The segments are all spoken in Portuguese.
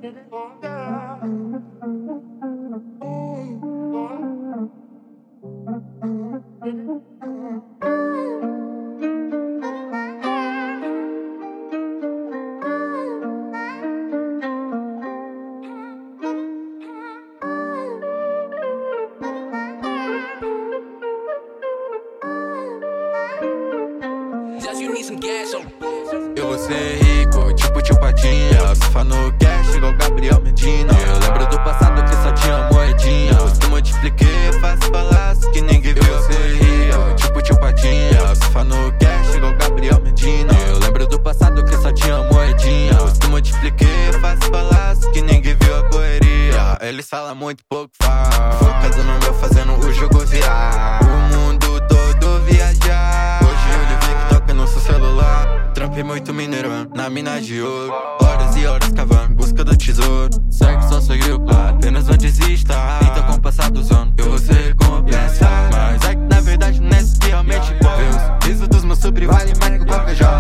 Eu vou ser rico, tipo tio Patinha. Surfa no cash igual Gabriel Medina. Eu lembro do passado que só tinha moedinha. Os que multipliquei, faço balanço que ninguém viu. Eu vou ser rico, tipo tio Patinha. Surfa no cash igual Gabriel Medina. Eu lembro do passado que só tinha moedinha. Os que multipliquei, faço balanço que ninguém viu a correria. Eles falam muito, pouco faz. Focado no meu, fazendo o jogo virar. O mundo todo viajar. Hoje eu lhe vi que toca no seu celular. Trampei muito mineirão na mina de ouro. Horas e horas cavando em busca do tesouro. Segue só seguiu, apenas não desista. Então com o passar dos anos eu vou ser recompensado. Mas é que na verdade não é isso que realmente importa. Ver o sorriso dos meus sobre vale mais que qualquer jogo.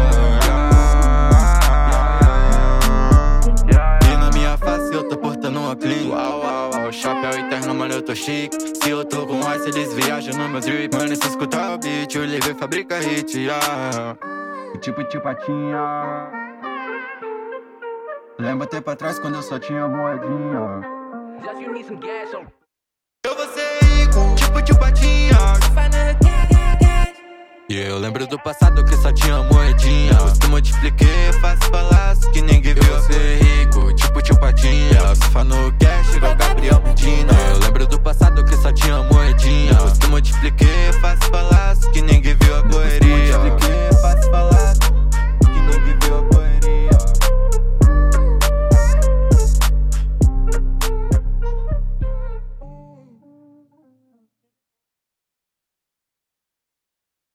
E na minha face eu tô portando uma clean. Uau, uau, uau, chapéu eterno, mano, eu tô chique. Se eu tô com ice, eles viajam no meu drip. Mano, se escutar o beat, o Live fabrica hit, Tipo tio Patinha. Lembra tempo atrás quando eu só tinha moedinha. Eu vou ser rico, tipo tio Patinha. E eu lembro do passado que só tinha moedinha. Os que multipliquei, faço balanço que ninguém viu. Eu vou ser rico, tipo tio Patinha. Surfa no cash